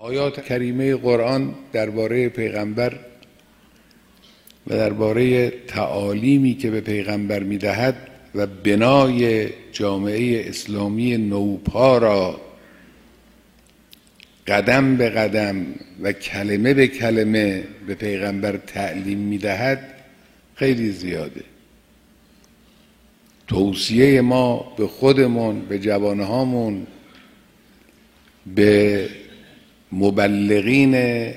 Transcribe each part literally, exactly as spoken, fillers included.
آیات کریمه قرآن درباره پیغمبر و درباره تعالیمی که به پیغمبر میدهد و بنای جامعه اسلامی نوپا را قدم به قدم و کلمه به کلمه به پیغمبر تعلیم میدهد خیلی زیاده. توصیه ما به خودمون، به جوانهامون، به مبلغین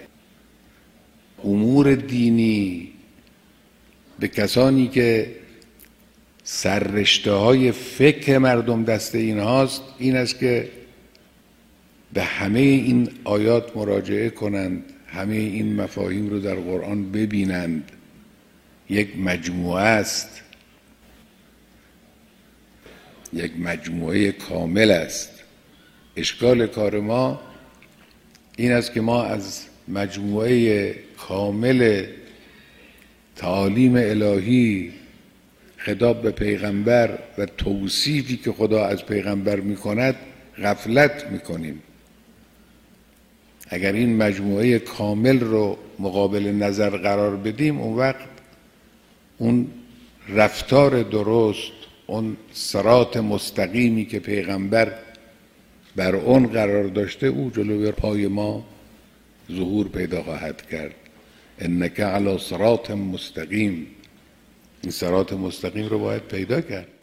امور دینی، به کسانی که سررشته های فقه مردم دست اینهاست، این است که به همه این آیات مراجعه کنند، همه این مفاهیم رو در قرآن ببینند. یک مجموعه است، یک مجموعه کامل است. اشکال کار ما این است که ما از مجموعه کامل تعالیم الهی، خطاب به پیغمبر و توصیفی که خدا از پیغمبر میکند غفلت میکنیم. اگر این مجموعه کامل رو مقابل نظر قرار بدیم، اون وقت اون رفتار درست، اون صراط مستقیمی که پیغمبر بر اون قرار داشته، او جلوی پای ما ظهور پیدا خواهد کرد. انک علی صراط مستقیم. این صراط مستقیم رو باید پیدا کرد.